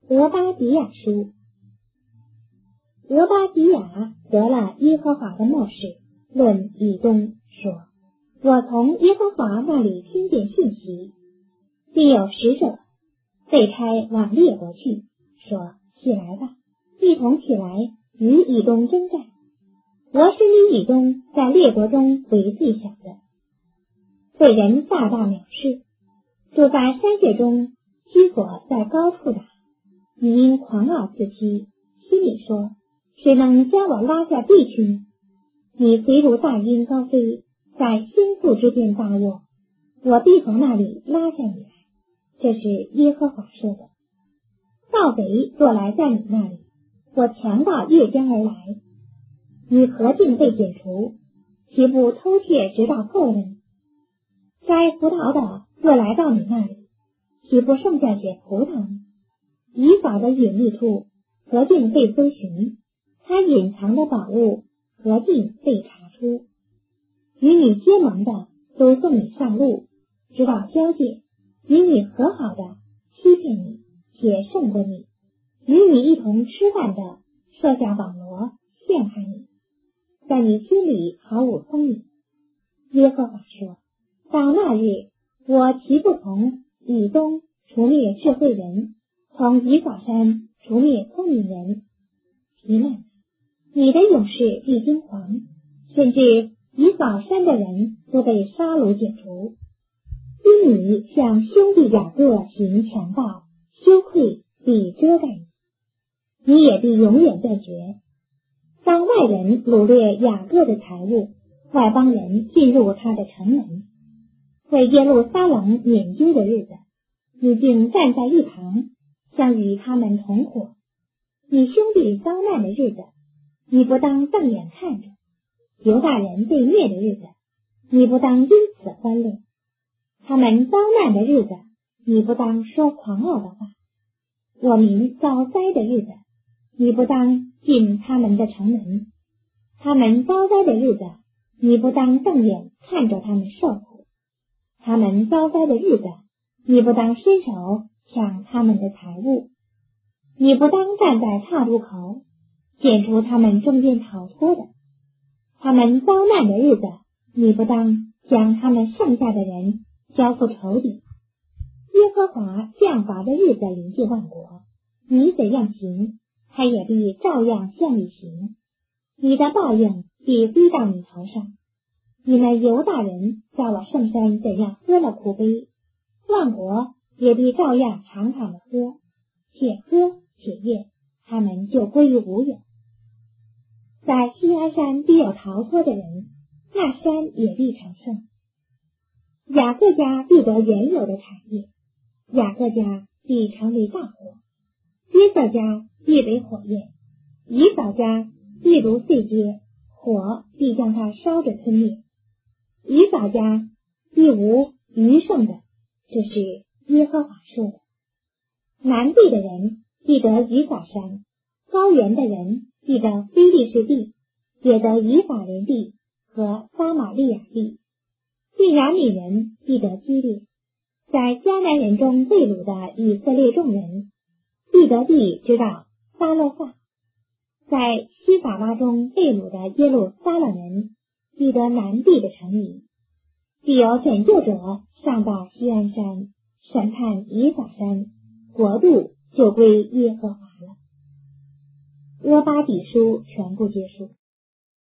俄巴底亚书。俄巴底亚得了耶和华的默示，论以东说：我从耶和华那里听见信息，并有使者被差往列国去，说：起来吧，一同起来与以东征战。我使你以东在列国中为最小的，被人大大藐视，住在山穴中，居所在高处打。你因狂傲自欺，心里说：谁能将我拉下地去？你随如大鹰高飞，在兴复之地大卧，我必从那里拉下你来。这是耶和华说的。盗贼若来在你那里，我强盗越将而来，你何竟被解除？岂不偷窃直到后呢？摘葡萄的若来到你那里，岂不剩下些葡萄？以扫的隐秘处何竟被搜寻？他隐藏的宝物何竟被查出？与你结盟的都送你上路，直到交界；与你和好的欺骗你，且胜过你；与你一同吃饭的设下网罗，陷害你，在你心里毫无聪明。耶和华说：到那日，我岂不从以东除灭智慧人，从以扫山除灭聪明人？提曼，你的勇士必惊惶，甚至以扫山的人都被杀戮解除。因你向兄弟雅各行强暴，羞愧必遮盖你，你也必永远断绝。当外人掳掠雅各的财物，外邦人进入他的城门，为耶路撒冷研究的日子，你竟站在一旁，像与他们同伙。你兄弟遭难的日子，你不当瞪眼看着；犹大人被灭的日子，你不当因此欢乐；他们遭难的日子，你不当说狂傲的话；我民遭灾的日子，你不当进他们的城门；他们遭灾的日子，你不当瞪眼看着他们受苦；他们遭灾的日子，你不当伸手抢他们的财物；你不当站在岔路口，捡出他们中间逃脱的；他们遭难的日子，你不当将他们剩下的人交付仇敌。耶和华降罚的日子临近万国，你怎样行，他也必照样向你行，你的报应必归到你头上。你们犹大人在我圣山怎样喝了苦杯，万国也必照样尝尝的喝，且喝且咽，他们就归于无有。在锡安山必有逃脱的人，那山也必成圣。雅各家必得原有的产业，雅各家必成为大火，约瑟家必为火焰，以扫家必如碎秸，火必将它烧着吞灭。以扫家必无余剩的，这是耶和华说的。南地的人必得以扫山，高原的人必得非利士地，也得以法莲地和撒玛利亚地。便雅悯人必得基列，在迦南人中被掳的以色列众人必得地直到撒勒法，在西法拉中被掳的耶路撒冷人必得南地的城邑。必有拯救者上到锡安山，审判以扫山，国度就归耶和华了。俄巴底书全部结束。